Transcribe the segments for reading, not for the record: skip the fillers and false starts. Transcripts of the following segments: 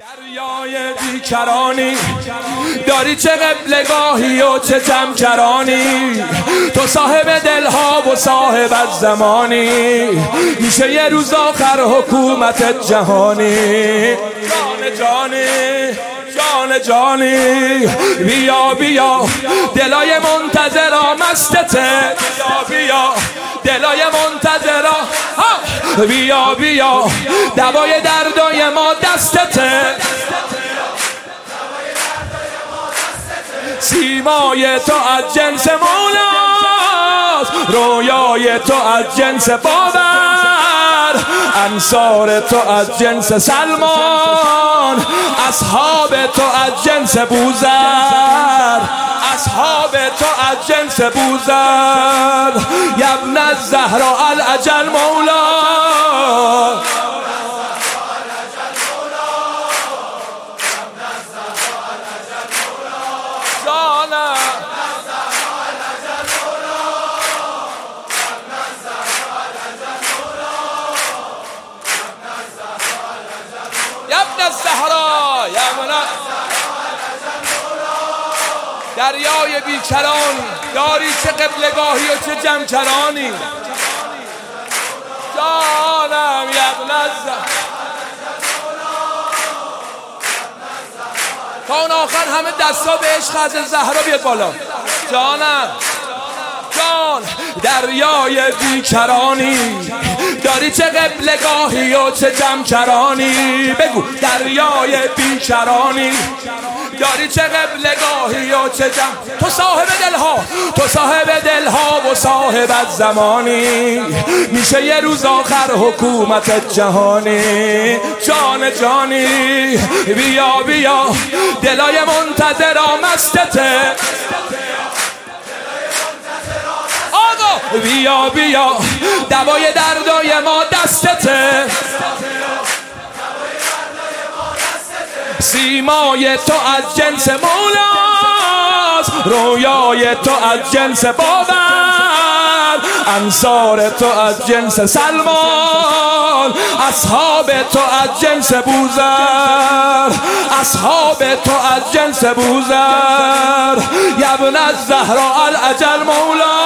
دریای بیکرانی داری، چه قبلگاهی و چه جمکرانی، تو صاحب دلها و صاحب الزمانی، میشه یه روز آخر حکومت جهانی. جان جانی جان جانی، بیا بیا دلای منتظرا مستته، بیا بیا دلای منتظرا، بیا بیا دوای دردای ما دستته، سیمای تو از جنس مولاست، رویای تو از جنس باور، انصار تو از جنس سلمان، اصحاب تو از جنس بوذر، اصحاب تو از جنس بوذر، یبن الزهرا الاجل مولا، دریای بیکرانی داری، چه قبلگاهی و چه جمکرانی، جانم یبن الزهرا. تا اون آخر همه دستا به عشق از زهرا بیاد بالا. جانم جان، دریای بیکرانی داری، چه قبلگاهی و چه جمکرانی، بگو دریای بیکرانی داری، چه قبلگاهی و چه تو صاحب دلها، تو صاحب دلها و صاحب الزمانی، میشه یه روز آخر حکومت جهانی. جان جانی، بیا بیا دلای منتظرا مستته، بیا بیا دوای دردای ما دستته، سیمای تو از جنس مولاست، رویای تو از جنس باور، انصار تو از جنس سلمان، اصحاب تو از جنس بوذر، اصحاب تو از جنس بوذر، یبن الزهرا الاجل مولا،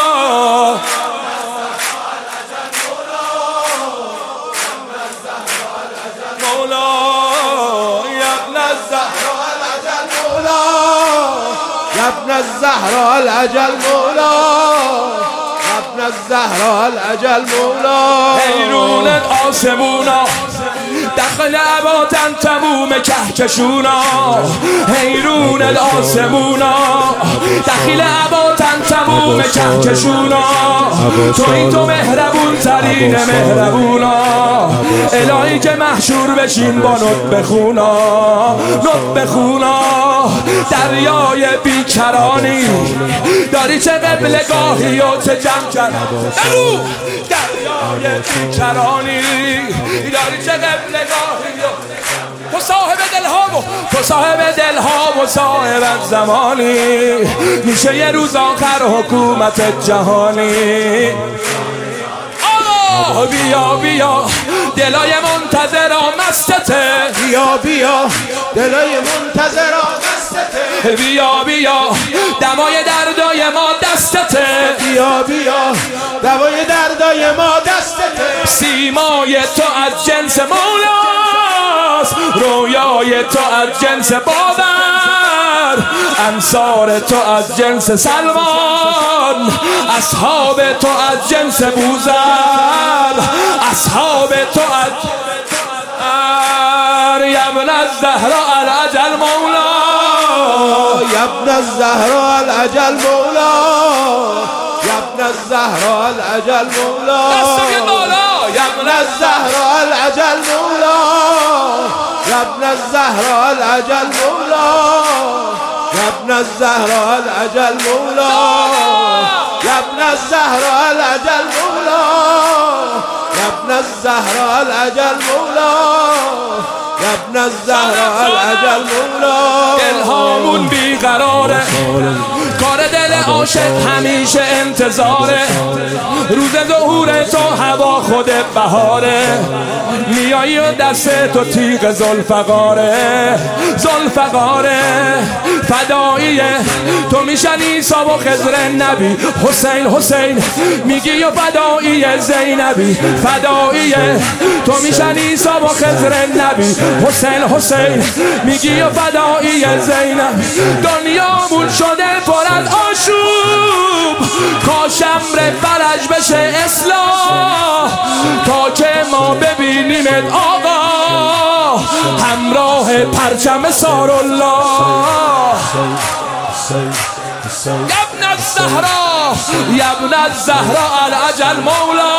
ابن الزهرا الاجل مولا، ابن الزهرا الاجل مولا، حیرون آسمونا دخل عباتن تموم کهکشونا، حیرون آسمونا دخل عباتن تموم کهکشونا، توی تو مهربون ترین مهربونا، الهی که محشور بشین با نطب خونا، نطب خونا. دریای بیکرانی داری، چه قبلگاهی و چه جمکرانی، بگو دریای بیکرانی داری، چه قبلگاهی و تو صاحب دلها و تو صاحب دلها و صاحب الزمانی، میشه یه روز آخر حکومت جهانی. بیا بیا دلای منتظرا مستته، بیا بیا دلای منتظرا مستته، بیا بیا دوای دردای ما دستته، بیا بیا دوای دردای ما دستته، سیمای تو از جنس مولاست، رویای تو از جنس باور، انصار تو از جنس سلمان، اصحاب تو از جنس بوذر، اصحاب تو از یبن الزهرا الاجل مولا، یبن الزهرا الاجل مولا، یبن الزهرا الاجل مولا، یبن الزهرا الاجل مولا، یبن الزهرا الاجل مولا، یبن الزهرا الاجل مولا، یبن الزهرا الاجل مولا، یبن الزهرا الاجل مولا، یبن الزهرا الاجل مولا. دلهامون بیقراره، یار دل عاشق همیشه انتظاره، روز ظهور تو هوا خود بهاره، میایی و دست تو تیغ زلفقاره، زلفقاره فداییه تو میشن عیسا و خضر نبی، حسین حسین میگی و فدایی زینبی، فداییه تو میشن عیسا و خضر نبی، حسین حسین میگی و فدایی زینب. دنیامون شده پر از آشوب، کاش امر فرج بشه اصلاح، تا که ما ببینیمت آقا همراه پرچم سارالله. ابن الزهرا ابن الزهرا العجل مولا،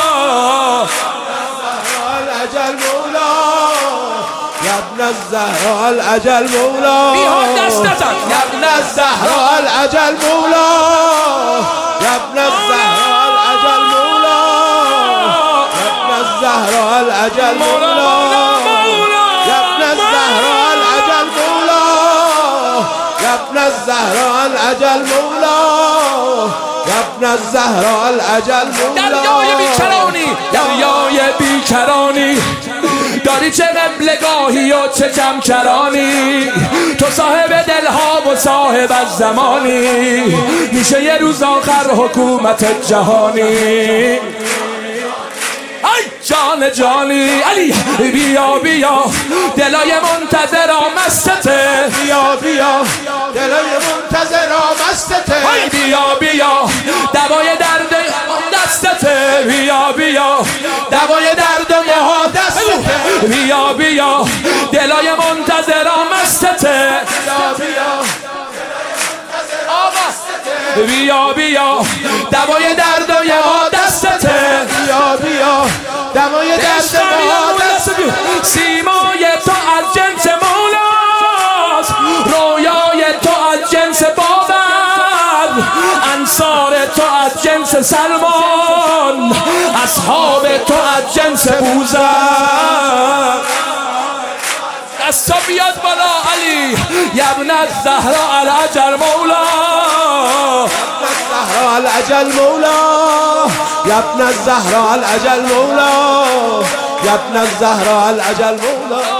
العجل مولا، ابن الزهرا العجل مولا، بیهان دست نزن. ابن الزهرا العجل مولا، ابن الزهرا العجل مولا، ابن الزهرا العجل مولا، ابن الزهرا العجل مولا، ابن الزهرا العجل مولا، ابن الزهرا العجل مولا. دریای بیکرانی دریای بیکرانی، داری چه قبلگاهی و چه جمکرانی، تو صاحب دلها و صاحب الزمانی، میشه یه روز آخر حکومت جهانی. ای جان جانی علی بیا بیا دلای منتظر مستته، بیا بیا دلای منتظر مستته، ای بیا بیا دوای درد دستته، بیا بیا دوای درد ما دستته، بیا بیا دلای منتظر مستته، بیا بیا دوای درد ما دستته، بیا بیا دوای درد ما دستته. سیمای تو از جنس مولاست، رویای تو از جنس بابر، انصار تو از جنس سلمان، اصحاب تو از جنس بوزر. دستا بیاد بالا علی ابن الزهرا العجل مولا، الزهرا العجل مولا، ابن الزهرا العجل مولا، ابن الزهرا العجل مولا.